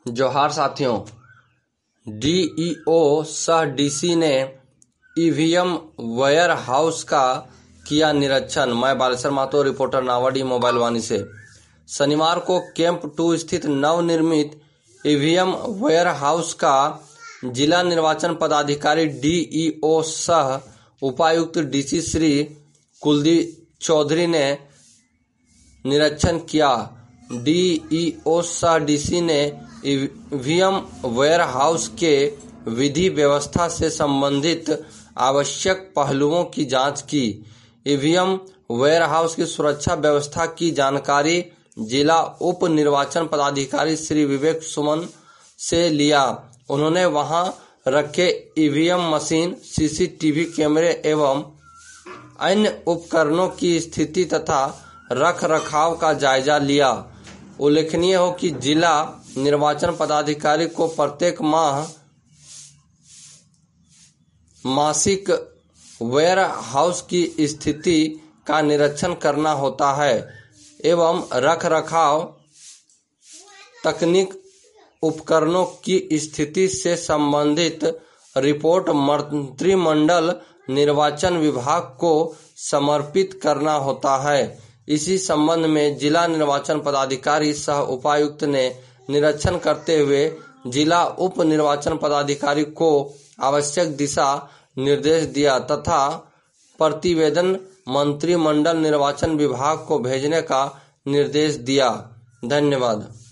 जोहार साथियों। डीईओ सह डीसी ने ईवीएम वेयर हाउस का किया निरीक्षण। मैं बालेश्वर मातो, रिपोर्टर नावाडी मोबाइल वाणी से। शनिवार को कैंप 2 स्थित नवनिर्मित ईवीएम वेयर हाउस का जिला निर्वाचन पदाधिकारी डीईओ सह उपायुक्त डीसी श्री कुलदीप चौधरी ने निरीक्षण किया। डीईओ सह डीसी ने ईवीएम वेयर हाउस के विधि व्यवस्था से संबंधित आवश्यक पहलुओं की जांच की। ईवीएम वेयर हाउस की सुरक्षा व्यवस्था की जानकारी जिला उप निर्वाचन पदाधिकारी श्री विवेक सुमन से लिया। उन्होंने वहां रखे ईवीएम मशीन, सीसीटीवी कैमरे एवं अन्य उपकरणों की स्थिति तथा रख रखाव का जायजा लिया। उल्लेखनीय हो कि जिला निर्वाचन पदाधिकारी को प्रत्येक माह मासिक वेयर हाउस की स्थिति का निरीक्षण करना होता है एवं रख रखाव, तकनीक, उपकरणों की स्थिति से संबंधित रिपोर्ट मंत्रिमंडल निर्वाचन विभाग को समर्पित करना होता है। इसी संबंध में जिला निर्वाचन पदाधिकारी सह उपायुक्त ने निरीक्षण करते हुए जिला उप निर्वाचन पदाधिकारी को आवश्यक दिशा निर्देश दिया तथा प्रतिवेदन मंत्रिमंडल निर्वाचन विभाग को भेजने का निर्देश दिया। धन्यवाद।